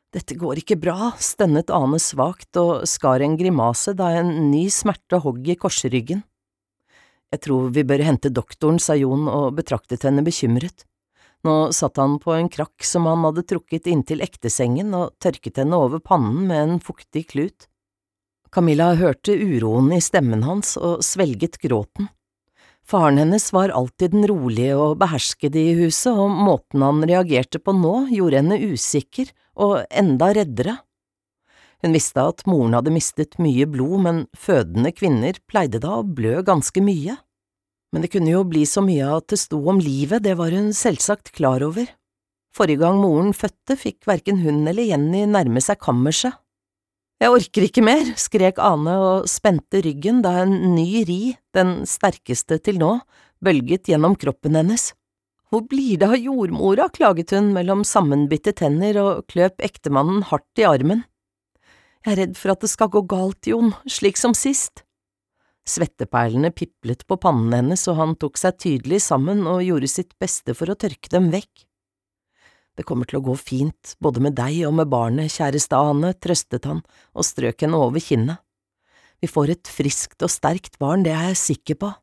Dette går ikke bra, stennet Ane svakt og skar en grimase da en ny smerte hogg i korsryggen. Jeg tror vi bør hente doktoren, sa Jon og betraktet henne bekymret. Nå satt han på en krakk som han hadde trukket inntil ektesengen og tørket henne over pannen med en fuktig klut. Camilla hørte uroen i stemmen hans og svelget gråten. Faren hennes var alltid den rolige og beherskede i huset, og måten han reagerte på nå gjorde henne usikker og enda reddere. Hun visste at moren hadde mistet mye blod, men fødende kvinner pleide da å blø ganske mye. Men det kunne jo bli så mye at det sto om livet, det var hun selvsagt klar over. Forrige gang moren fødte, fikk hverken hun eller Jenny nærme seg kammerset. Jeg orker ikke mer, skrek Ane og spente ryggen da en ny ri, den sterkeste til nå, bølget gjennom kroppen hennes. Hvor blir det av jordmora, klaget hun mellom sammenbitte tenner og kløp ektemannen hardt i armen. Jeg er redd for at det skal gå galt, Jon, slik som sist. Svetteperlene piplet på pannen hennes, og han tok seg tydelig sammen og gjorde sitt beste for å tørke dem vekk. Det kommer til å gå fint, både med deg og med barnet, kjæreste Ane, trøstet han og strøk henne over kinnet. Vi får et friskt og sterkt barn, det er jeg sikker på.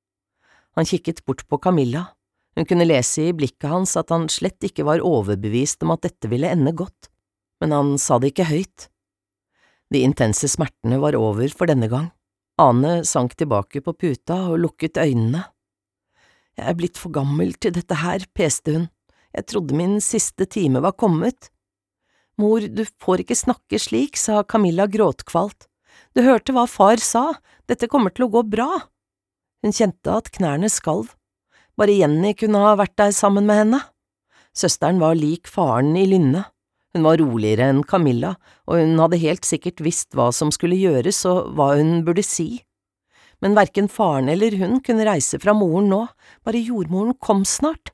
Han kikket bort på Camilla. Hun kunne lese i blikket hans at han slett ikke var overbevist om at dette ville ende godt, men han sa det ikke høyt. De intense smertene var over for denne gang. Ane sank tilbake på puta og lukket øynene. Jeg er blitt for gammel til dette her, peste hun. Jeg trodde min siste time var kommet. Mor, du får ikke snakke slik, sa Camilla gråtkvalt. Du hørte hva far sa, dette kommer til å gå bra. Hun kjente at knærne skalv. Bare Jenny kunne ha vært der sammen med henne. Søsteren var lik faren i lynne. Hun var roligere enn Camilla, og hun hadde helt sikkert visst hva som skulle gjøres og hva hun burde si. Men hverken faren eller hun kunne reise fra moren nå, bare jordmoren kom snart.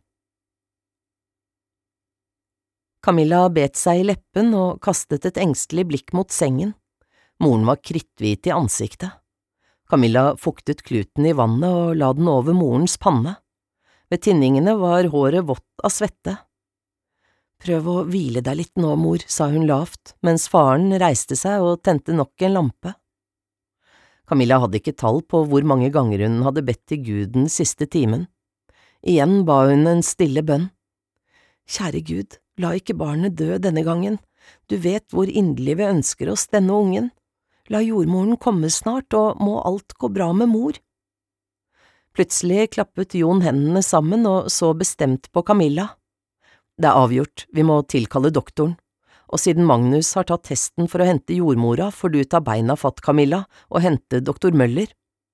Camilla bet seg i leppen og kastet et engstelig blikk mot sengen. Moren var kritthvit i ansiktet. Camilla fuktet kluten i vannet og la den over morens panne. Ved tinningene var håret vått av svette. Prøv å hvile deg litt nå, mor, sa hun lavt, mens faren reiste seg og tente nok en lampe. Camilla hadde ikke tall på hvor mange ganger hun hadde bedt til Gud den siste timen. Igjen ba hun en stille bønn. Kjære Gud, la ikke barnet dø denne gangen. Du vet hvor inderlig vi ønsker oss denne ungen. La jordmoren komme snart, og må alt gå bra med mor. Plutselig klappet Jon hendene sammen og så bestemt på Camilla. Det er avgjort, vi må tilkalle doktoren. Og siden Magnus har tatt testen for å hente jordmora, får du ta beina fatt, Camilla, og hente doktor Møller.